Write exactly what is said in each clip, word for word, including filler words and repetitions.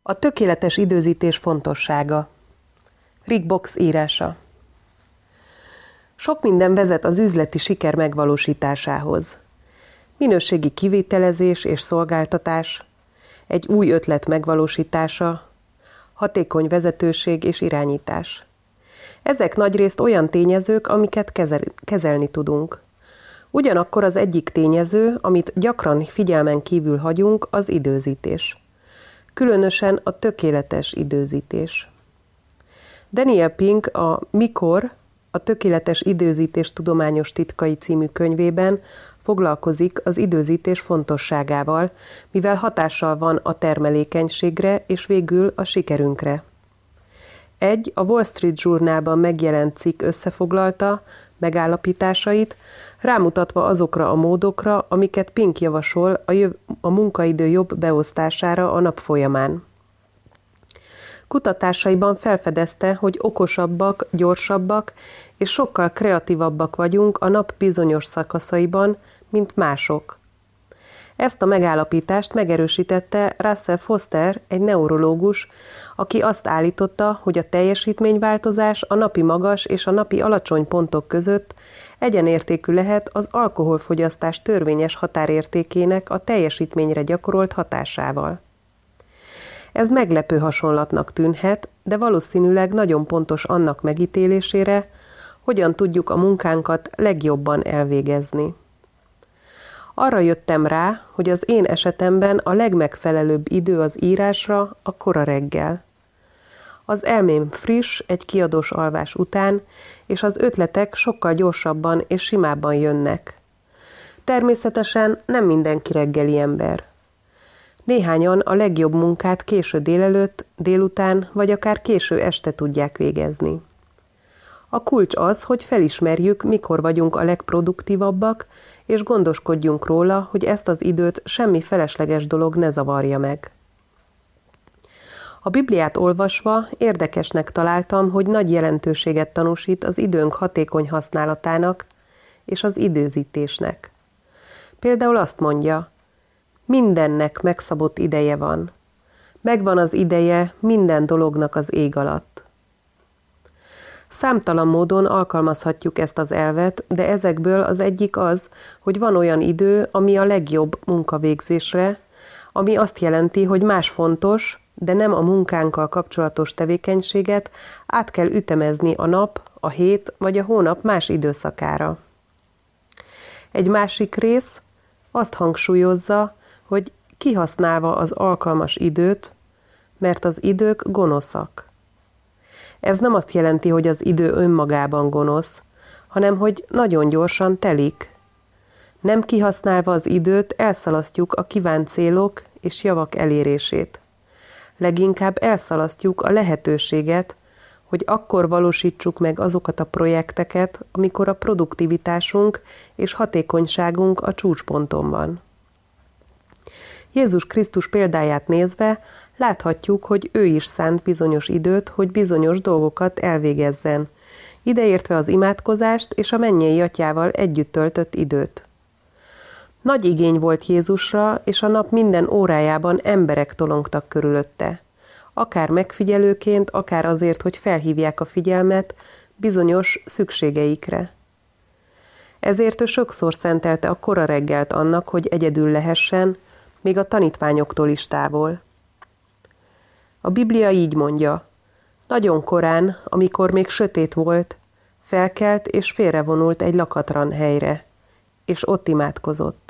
A tökéletes időzítés fontossága. Rick Box írása. Sok minden vezet az üzleti siker megvalósításához. Minőségi kivitelezés és szolgáltatás, egy új ötlet megvalósítása, hatékony vezetőség és irányítás. Ezek nagyrészt olyan tényezők, amiket kezel, kezelni tudunk. Ugyanakkor az egyik tényező, amit gyakran figyelmen kívül hagyunk, az időzítés. Különösen a tökéletes időzítés. Daniel Pink a Mikor, a tökéletes időzítés tudományos titkai című könyvében foglalkozik az időzítés fontosságával, mivel hatással van a termelékenységre és végül a sikerünkre. Egy a Wall Street Journalban megjelent cikk összefoglalta megállapításait, rámutatva azokra a módokra, amiket Pink javasol a, jöv- a munkaidő jobb beosztására a nap folyamán. Kutatásaiban felfedezte, hogy okosabbak, gyorsabbak és sokkal kreatívabbak vagyunk a nap bizonyos szakaszaiban, mint mások. Ezt a megállapítást megerősítette Russell Foster, egy neurológus, aki azt állította, hogy a teljesítményváltozás a napi magas és a napi alacsony pontok között egyenértékű lehet az alkoholfogyasztás törvényes határértékének a teljesítményre gyakorolt hatásával. Ez meglepő hasonlatnak tűnhet, de valószínűleg nagyon pontos annak megítélésére, hogyan tudjuk a munkánkat legjobban elvégezni. Arra jöttem rá, hogy az én esetemben a legmegfelelőbb idő az írásra a kora reggel. Az elmém friss egy kiadós alvás után, és az ötletek sokkal gyorsabban és simábban jönnek. Természetesen nem mindenki reggeli ember. Néhányan a legjobb munkát késő délelőtt, délután vagy akár késő este tudják végezni. A kulcs az, hogy felismerjük, mikor vagyunk a legproduktívabbak, és gondoskodjunk róla, hogy ezt az időt semmi felesleges dolog ne zavarja meg. A Bibliát olvasva érdekesnek találtam, hogy nagy jelentőséget tanúsít az időnk hatékony használatának és az időzítésnek. Például azt mondja, mindennek megszabott ideje van. Megvan az ideje minden dolognak az ég alatt. Számtalan módon alkalmazhatjuk ezt az elvet, de ezekből az egyik az, hogy van olyan idő, ami a legjobb munkavégzésre, ami azt jelenti, hogy más fontos, de nem a munkánkkal kapcsolatos tevékenységet át kell ütemezni a nap, a hét vagy a hónap más időszakára. Egy másik rész azt hangsúlyozza, hogy kihasználva az alkalmas időt, mert az idők gonoszak. Ez nem azt jelenti, hogy az idő önmagában gonosz, hanem hogy nagyon gyorsan telik. Nem kihasználva az időt, elszalasztjuk a kívánt célok és javak elérését. Leginkább elszalasztjuk a lehetőséget, hogy akkor valósítsuk meg azokat a projekteket, amikor a produktivitásunk és hatékonyságunk a csúcsponton van. Jézus Krisztus példáját nézve láthatjuk, hogy ő is szánt bizonyos időt, hogy bizonyos dolgokat elvégezzen, ideértve az imádkozást és a mennyei atyával együtt töltött időt. Nagy igény volt Jézusra, és a nap minden órájában emberek tolongtak körülötte, akár megfigyelőként, akár azért, hogy felhívják a figyelmet bizonyos szükségeikre. Ezért ő sokszor szentelte a kora reggelt annak, hogy egyedül lehessen, még a tanítványoktól is távol. A Biblia így mondja, nagyon korán, amikor még sötét volt, felkelt és félrevonult egy lakatlan helyre, és ott imádkozott.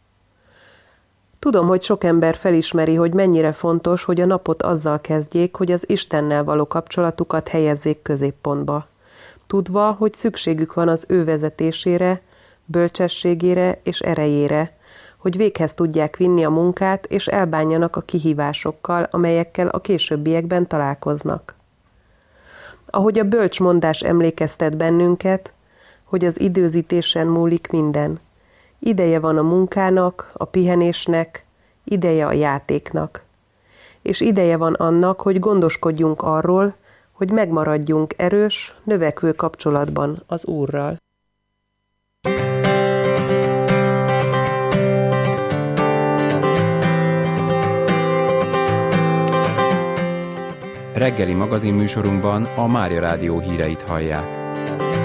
Tudom, hogy sok ember felismeri, hogy mennyire fontos, hogy a napot azzal kezdjék, hogy az Istennel való kapcsolatukat helyezzék középpontba, tudva, hogy szükségük van az ő vezetésére, bölcsességére és erejére, hogy véghez tudják vinni a munkát, és elbánjanak a kihívásokkal, amelyekkel a későbbiekben találkoznak. Ahogy a bölcs mondás emlékeztet bennünket, hogy az időzítésen múlik minden. Ideje van a munkának, a pihenésnek, ideje a játéknak. És ideje van annak, hogy gondoskodjunk arról, hogy megmaradjunk erős, növekvő kapcsolatban az Úrral. Reggeli magazinműsorunkban a Mária Rádió híreit hallják.